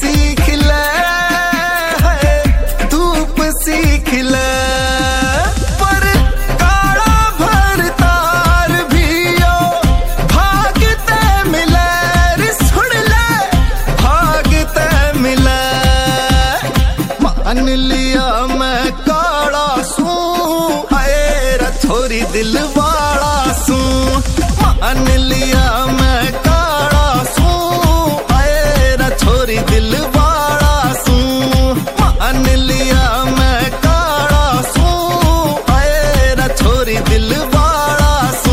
सीख ले, धूप सीख ले। पर काला भरतार भी ओ भागते मिले, सुन ले भागते मिले। मान लिया मैं काला सू, आए रा छोरी दिल वाला सू। मान लिया मैं काला सू, आए रा छोरी दिल वाला सू। मान लिया मैं काला सू, आए रा छोरी दिल वाला सू।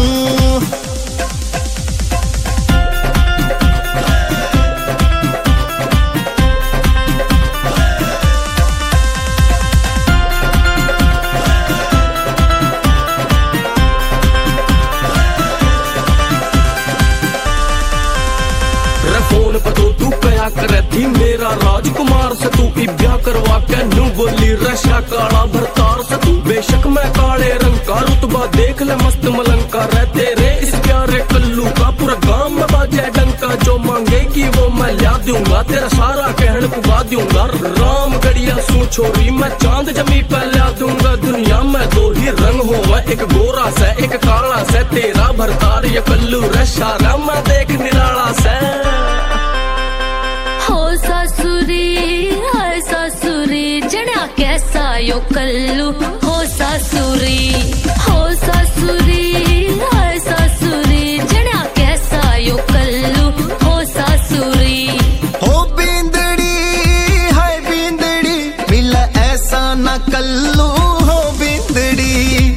फोन पर तो तू कया करे थी मेरा राजकुमार से, तू ब्याह करवा के नू बोली रशा काला भरतार से। तू बेशक मैं काले रंग का रुतबा देख ले मस्त मलंका, रहते रे इस प्यारे कल्लू का पूरा गांव में बाजे डंका। जो मांगेगी वो मैं ला दूंगा, तेरा सारा कहन पुगा दूंगा। राम गड़िया सू छोरी मैं चांद जमी पे ला दूंगा। दुनिया में दो ही रंग हो, मैं एक गोरा से एक काला से। तेरा भरतार ये कल्लू रशा मैं देख निराला से। हो सासुरी हाय सासुरी, जड़ा कैसा यो कल्लू। हो सासुरी हाय सासुरी, जड़ा कैसा यो कल्लू। हो सासुरी हो बींदड़ी हाय बींदड़ी, मिला ऐसा ना कल्लू। हो बींदड़ी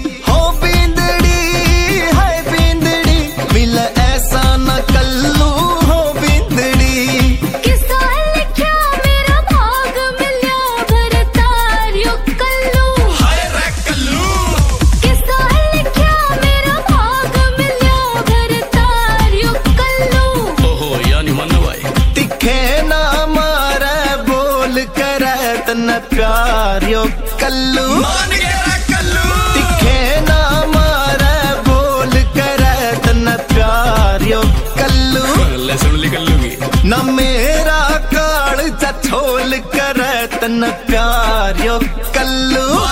हाय बींदड़ी, मिला ऐसा ना कल्लू। हो बींदड़ी किसा लिखा मेरा भाग मिल्या भरतार यो कल्लू। हाय रे कल्लू, किसा लिखा मेरा भाग मिल्या भरतार यो कल्लू। ओहो यानी मन भाई तिखे ना मारे बोल करे तन प्यार यो कल्लू। मान गया कल्लू, तिखे ना मारे बोल करे तन प्यार यो कल्लू। ले सुन ली कल्लू की ना मेरा काल छोल करे तन प्यार यो कल्लू।